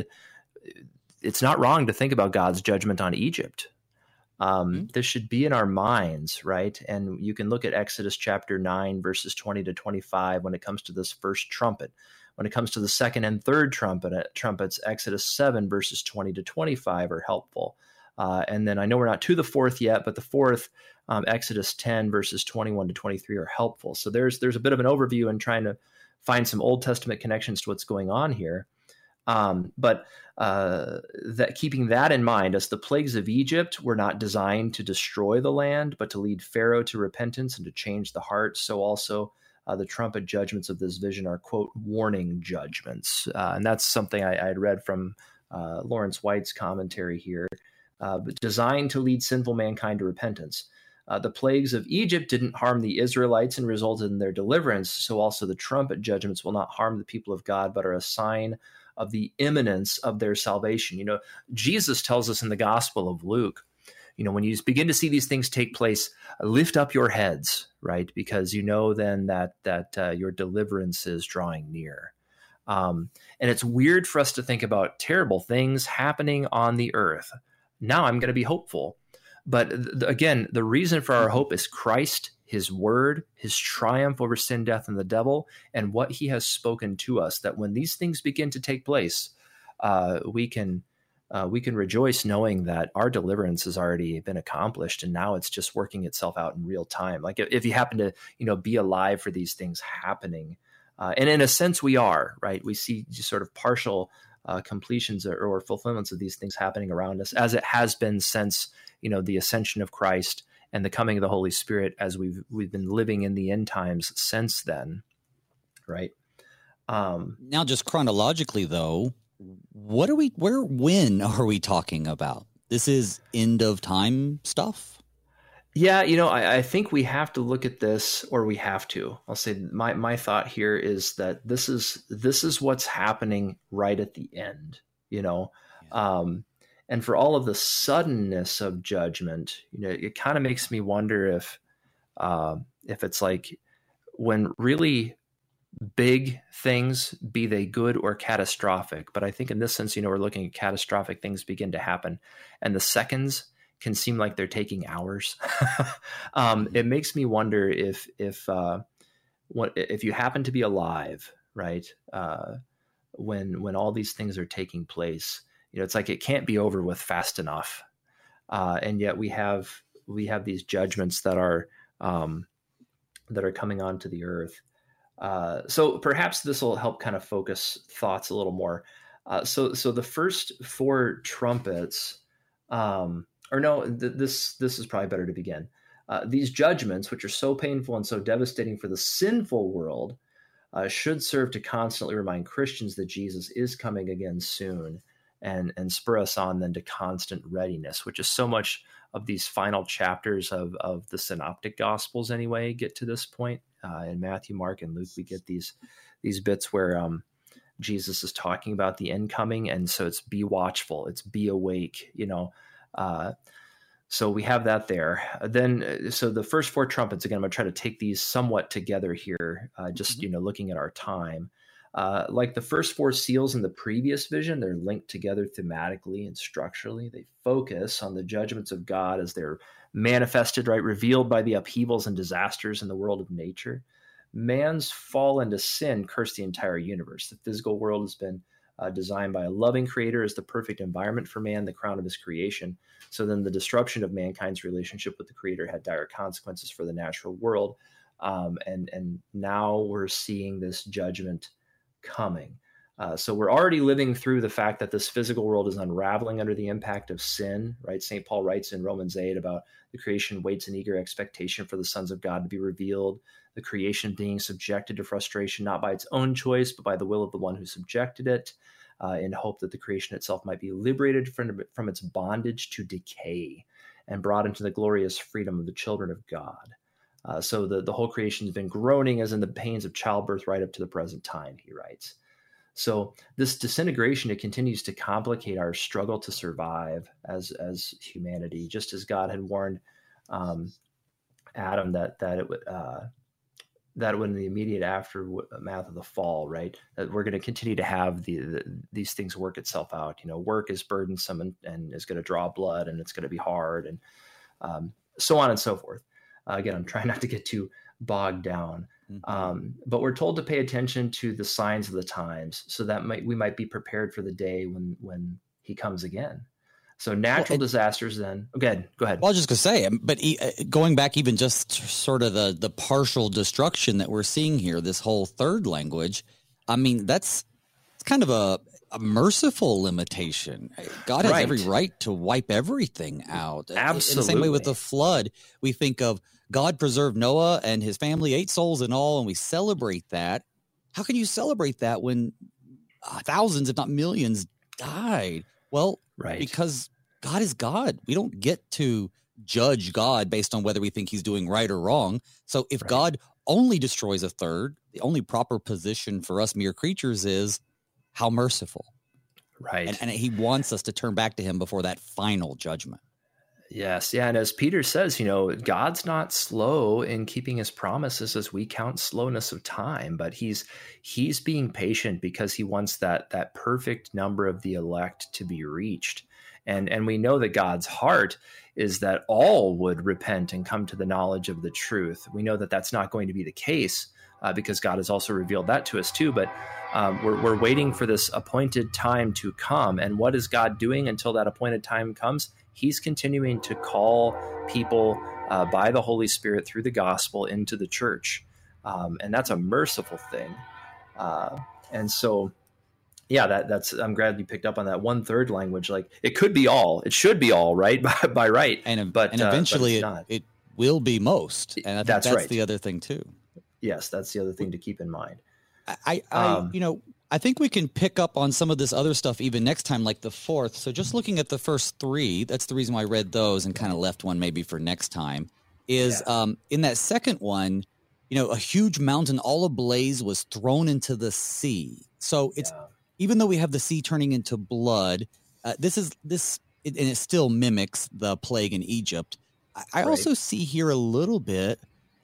it's not wrong to think about God's judgment on Egypt. Um, mm-hmm. This should be in our minds, right? And you can look at Exodus chapter nine, verses twenty to twenty-five when it comes to this first trumpet. When it comes to the second and third trumpet, trumpets, Exodus seven, verses twenty to twenty-five are helpful. Uh, and then I know we're not to the fourth yet, but the fourth, um, Exodus ten, verses twenty-one to twenty-three are helpful. So there's there's a bit of an overview and trying to find some Old Testament connections to what's going on here. Um, but uh, that keeping that in mind, as the plagues of Egypt were not designed to destroy the land, but to lead Pharaoh to repentance and to change the heart, so also uh, the trumpet judgments of this vision are, quote, warning judgments. Uh, and that's something I, I had read from uh, Lawrence White's commentary here. Uh, but designed to lead sinful mankind to repentance. Uh, the plagues of Egypt didn't harm the Israelites and resulted in their deliverance, so also the trumpet judgments will not harm the people of God, but are a sign of the imminence of their salvation. You know, Jesus tells us in the Gospel of Luke, you know, when you begin to see these things take place, lift up your heads, right? Because you know then that that uh, your deliverance is drawing near. Um, and it's weird for us to think about terrible things happening on the earth. Now I'm going to be hopeful. But th- again, the reason for our hope is Christ, his word, his triumph over sin, death, and the devil, and what he has spoken to us, that when these things begin to take place, uh, we can uh, we can rejoice knowing that our deliverance has already been accomplished, and now it's just working itself out in real time. Like if, if you happen to, you know, be alive for these things happening, uh, and in a sense we are, right? We see just sort of partial Uh, completions or, or fulfillments of these things happening around us, as it has been since, you know, the ascension of Christ and the coming of the Holy Spirit, as we've we've been living in the end times since then, right? Um, now, just chronologically, though, what are we? Where? When are we talking about? This is end of time stuff. Yeah, you know, I, I think we have to look at this, or we have to. I'll say my my thought here is that this is this is what's happening right at the end, you know, yeah. um, and for all of the suddenness of judgment, you know, it kind of makes me wonder if uh, if it's like when really big things, be they good or catastrophic. But I think in this sense, you know, we're looking at catastrophic things begin to happen, and the seconds can seem like they're taking hours. um, it makes me wonder if if uh, what if you happen to be alive, right? Uh, when when all these things are taking place, you know, it's like it can't be over with fast enough, uh, and yet we have we have these judgments that are um, that are coming onto the earth. Uh, so perhaps this will help kind of focus thoughts a little more. Uh, so, so the first four trumpets, um, or no, th- this this is probably better to begin. Uh, these judgments, which are so painful and so devastating for the sinful world, uh, should serve to constantly remind Christians that Jesus is coming again soon, and and spur us on then to constant readiness, which is so much of these final chapters of of the Synoptic Gospels anyway get to this point. Uh, in Matthew, Mark, and Luke, we get these these bits where um, Jesus is talking about the end coming, and so it's be watchful, it's be awake, you know. Uh, so we have that there. Then, so the first four trumpets, again, I'm going to try to take these somewhat together here, uh, just, mm-hmm. you know, looking at our time. Uh, like the first four seals in the previous vision, they're linked together thematically and structurally. They focus on the judgments of God as they're manifested, right, revealed by the upheavals and disasters in the world of nature. Man's fall into sin cursed the entire universe. The physical world has been uh, designed by a loving creator as the perfect environment for man, the crown of his creation. So then the disruption of mankind's relationship with the creator had dire consequences for the natural world. Um, and, and now we're seeing this judgment coming. Uh, so we're already living through the fact that this physical world is unraveling under the impact of sin, right? Saint Paul writes in Romans eight about the creation waits in eager expectation for the sons of God to be revealed, the creation being subjected to frustration, not by its own choice, but by the will of the one who subjected it, uh, in hope that the creation itself might be liberated from, from its bondage to decay and brought into the glorious freedom of the children of God. Uh, so the, the whole creation has been groaning as in the pains of childbirth right up to the present time, he writes. So this disintegration, it continues to complicate our struggle to survive as as humanity, just as God had warned um, Adam that that it would uh, that when the immediate aftermath of the fall, right, that we're going to continue to have the, the these things work itself out. You know, work is burdensome and, and is going to draw blood, and it's going to be hard, and um, so on and so forth. Uh, again, I'm trying not to get too bogged down. Mm-hmm. Um, but we're told to pay attention to the signs of the times so that might, we might be prepared for the day when, when he comes again. So natural well, it, disasters then, oh, go ahead, go ahead. Well, I was just gonna say, but going back even just sort of the, the partial destruction that we're seeing here, this whole third language, I mean, that's it's kind of a, a merciful limitation. God has right. every right to wipe everything out. Absolutely. In the same way with the flood, we think of God preserved Noah and his family, eight souls in all, and we celebrate that. How can you celebrate that when uh, thousands, if not millions, died? Well, right. because God is God. We don't get to judge God based on whether we think he's doing right or wrong. So if right. God only destroys a third, the only proper position for us mere creatures is how merciful. Right. And, and he wants us to turn back to him before that final judgment. Yes. Yeah. And as Peter says, you know, God's not slow in keeping his promises as we count slowness of time, but he's he's being patient because he wants that that perfect number of the elect to be reached. And and we know that God's heart is that all would repent and come to the knowledge of the truth. We know that that's not going to be the case uh, because God has also revealed that to us too. But um, we're we're waiting for this appointed time to come. And what is God doing until that appointed time comes? He's continuing to call people uh, by the Holy Spirit through the gospel into the church. Um, and that's a merciful thing. Uh, and so, yeah, that, that's, I'm glad you picked up on that one third language. Like it could be all, it should be all right by, by right. And, but, and eventually uh, but it, it will be most. And I think that's, that's right. the other thing too. Yes. That's the other thing to keep in mind. I, I um, you know, I think we can pick up on some of this other stuff even next time, like the fourth. So just looking at the first three, that's the reason why I read those and kind of left one maybe for next time, is yeah. um, in that second one, you know, a huge mountain all ablaze was thrown into the sea. So it's, yeah. even though we have the sea turning into blood, uh, this is this, it, and it still mimics the plague in Egypt. I, I right. also see here a little bit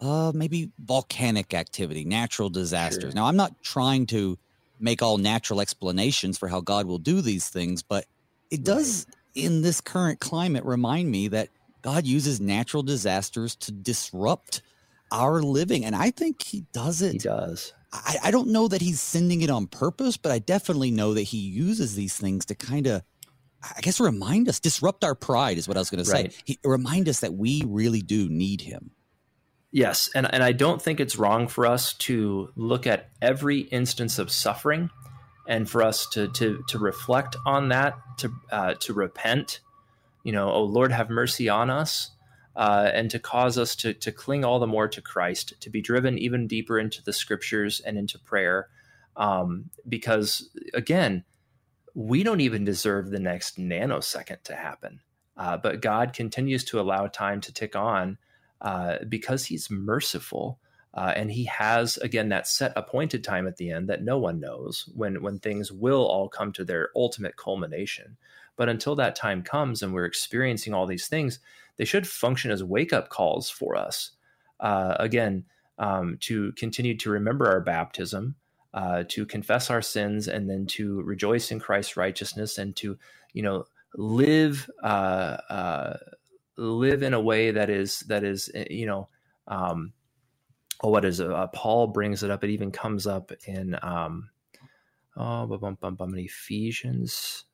uh, maybe volcanic activity, natural disasters. Sure. Now, I'm not trying to make all natural explanations for how God will do these things, but it does, right, in this current climate, remind me that God uses natural disasters to disrupt our living. And I think he does it. He does. I, I don't know that he's sending it on purpose, but I definitely know that he uses these things to kind of, I guess, remind us, disrupt our pride is what I was going to say. Right. He, remind us that we really do need him. Yes. And, and I don't think it's wrong for us to look at every instance of suffering and for us to, to, to reflect on that, to, uh, to repent, you know, oh Lord, have mercy on us. Uh, and to cause us to to cling all the more to Christ, to be driven even deeper into the scriptures and into prayer. Um, because again, we don't even deserve the next nanosecond to happen. Uh, but God continues to allow time to tick on uh, because he's merciful. Uh, and he has, again, that set appointed time at the end that no one knows when, when things will all come to their ultimate culmination. But until that time comes and we're experiencing all these things, they should function as wake-up calls for us. Uh, again, um, to continue to remember our baptism, uh, to confess our sins, and then to rejoice in Christ's righteousness, and to, you know, live uh, uh, live in a way that is that is, you know, um, oh, what is it? Uh, Paul brings it up. It even comes up in um, oh, bum, bum, bum, in Ephesians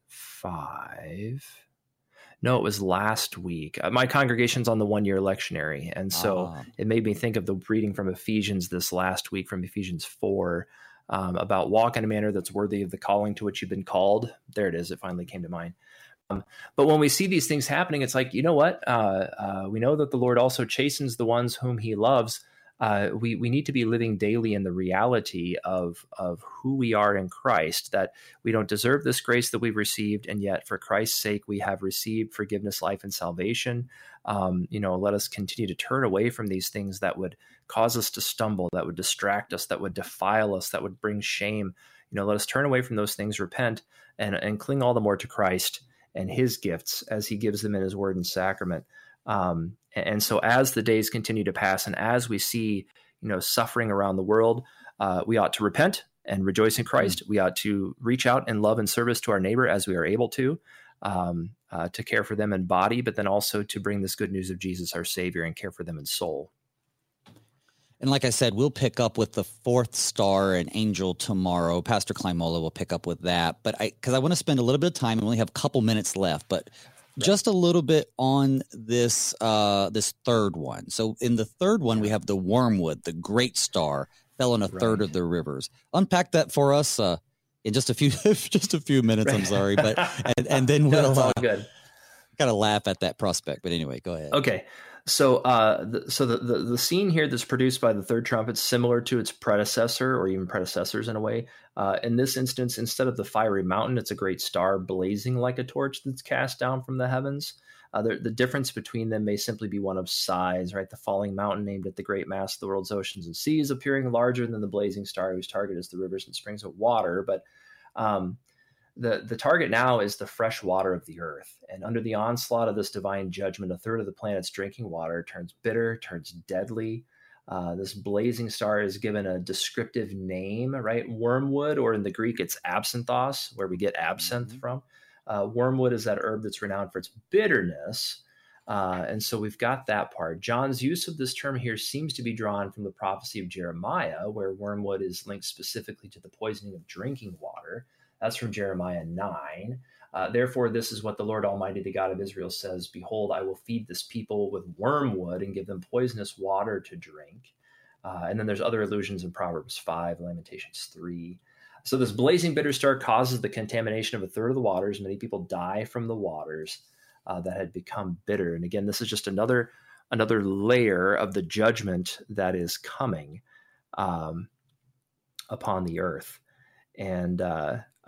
five. No, it was last week. Uh, my congregation's on the one-year lectionary, and so ah. it made me think of the reading from Ephesians this last week, from Ephesians four, um, about walk in a manner that's worthy of the calling to which you've been called. There it is. It finally came to mind. Um, but when we see these things happening, it's like, you know what? Uh, uh, we know that the Lord also chastens the ones whom he loves. Uh, we we need to be living daily in the reality of of who we are in Christ, that we don't deserve this grace that we've received, and yet for Christ's sake we have received forgiveness, life, and salvation. Um, you know, let us continue to turn away from these things that would cause us to stumble, that would distract us, that would defile us, that would bring shame. You know, let us turn away from those things, repent, and and cling all the more to Christ and his gifts as he gives them in his word and sacrament. Um, and so as the days continue to pass, and as we see, you know, suffering around the world, uh, we ought to repent and rejoice in Christ. Mm-hmm. We ought to reach out in love and service to our neighbor as we are able to, um, uh, to care for them in body, but then also to bring this good news of Jesus, our Savior, and care for them in soul. And like I said, we'll pick up with the fourth star and angel tomorrow. Pastor Climola will pick up with that. But I, because I want to spend a little bit of time, and we only have a couple minutes left, but just a little bit on this uh, this third one. So in the third one, we have the wormwood, the great star, fell in a right. third of the rivers. Unpack that for us uh, in just a few just a few minutes. Right. I'm sorry, but and, and then we'll no, all uh, good. Gotta laugh at that prospect. But anyway, go ahead. Okay. So, uh, the, so the, the the scene here that's produced by the third trumpet is similar to its predecessor, or even predecessors in a way. Uh, in this instance, instead of the fiery mountain, it's a great star blazing like a torch that's cast down from the heavens. Uh, the, the difference between them may simply be one of size, right? The falling mountain, named at the great mass of the world's oceans and seas, appearing larger than the blazing star, whose target is the rivers and springs of water. But um, The the target now is the fresh water of the earth. And under the onslaught of this divine judgment, a third of the planet's drinking water turns bitter, turns deadly. Uh, this blazing star is given a descriptive name, right? Wormwood, or in the Greek, it's absinthos, where we get absinthe mm-hmm. from. Uh, wormwood is that herb that's renowned for its bitterness. Uh, and so we've got that part. John's use of this term here seems to be drawn from the prophecy of Jeremiah, where wormwood is linked specifically to the poisoning of drinking water. That's from Jeremiah nine. Uh, Therefore, this is what the Lord Almighty, the God of Israel, says, Behold, I will feed this people with wormwood and give them poisonous water to drink. Uh, and then there's other allusions in Proverbs five, Lamentations three. So this blazing bitter star causes the contamination of a third of the waters. Many people die from the waters uh, that had become bitter. And again, this is just another, another layer of the judgment that is coming um, upon the earth. And uh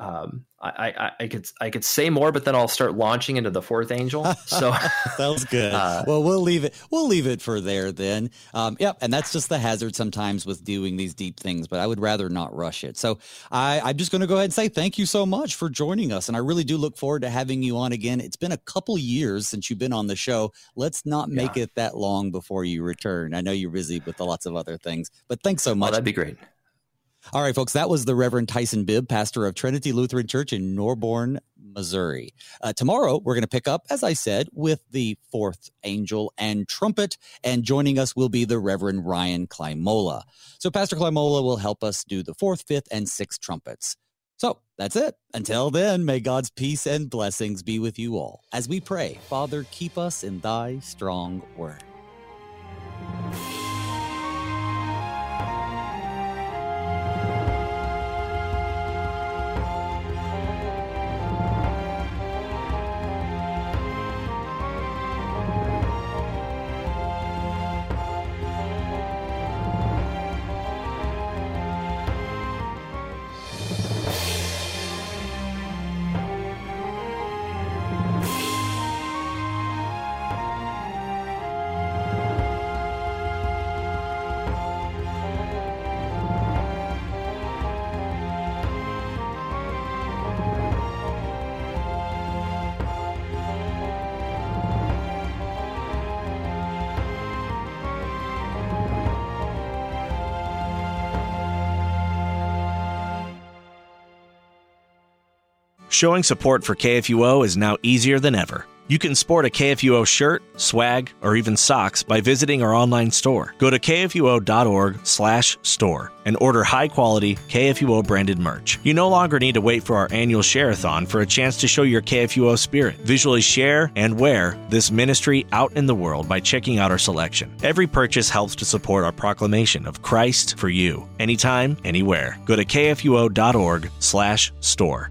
um, I, I, I could I could say more, but then I'll start launching into the fourth angel. So sounds good. Uh, well, we'll leave it. We'll leave it for there then. Um, yep, and that's just the hazard sometimes with doing these deep things. But I would rather not rush it. So I, I'm just going to go ahead and say thank you so much for joining us, and I really do look forward to having you on again. It's been a couple years since you've been on the show. Let's not make yeah. it that long before you return. I know you're busy with lots of other things, but thanks so much. Oh, that'd be great. All right, folks, that was the Reverend Tyson Bibb, pastor of Trinity Lutheran Church in Norborne, Missouri. Uh, tomorrow, we're going to pick up, as I said, with the fourth angel and trumpet, and joining us will be the Reverend Ryan Climola. So Pastor Climola will help us do the fourth, fifth, and sixth trumpets. So that's it. Until then, may God's peace and blessings be with you all. As we pray, Father, keep us in thy strong word. Showing support for K F U O is now easier than ever. You can sport a K F U O shirt, swag, or even socks by visiting our online store. Go to k f u o dot org slash store and order high-quality K F U O branded merch. You no longer need to wait for our annual share-a-thon for a chance to show your K F U O spirit. Visually share and wear this ministry out in the world by checking out our selection. Every purchase helps to support our proclamation of Christ for you, anytime, anywhere. Go to k f u o dot org slash store.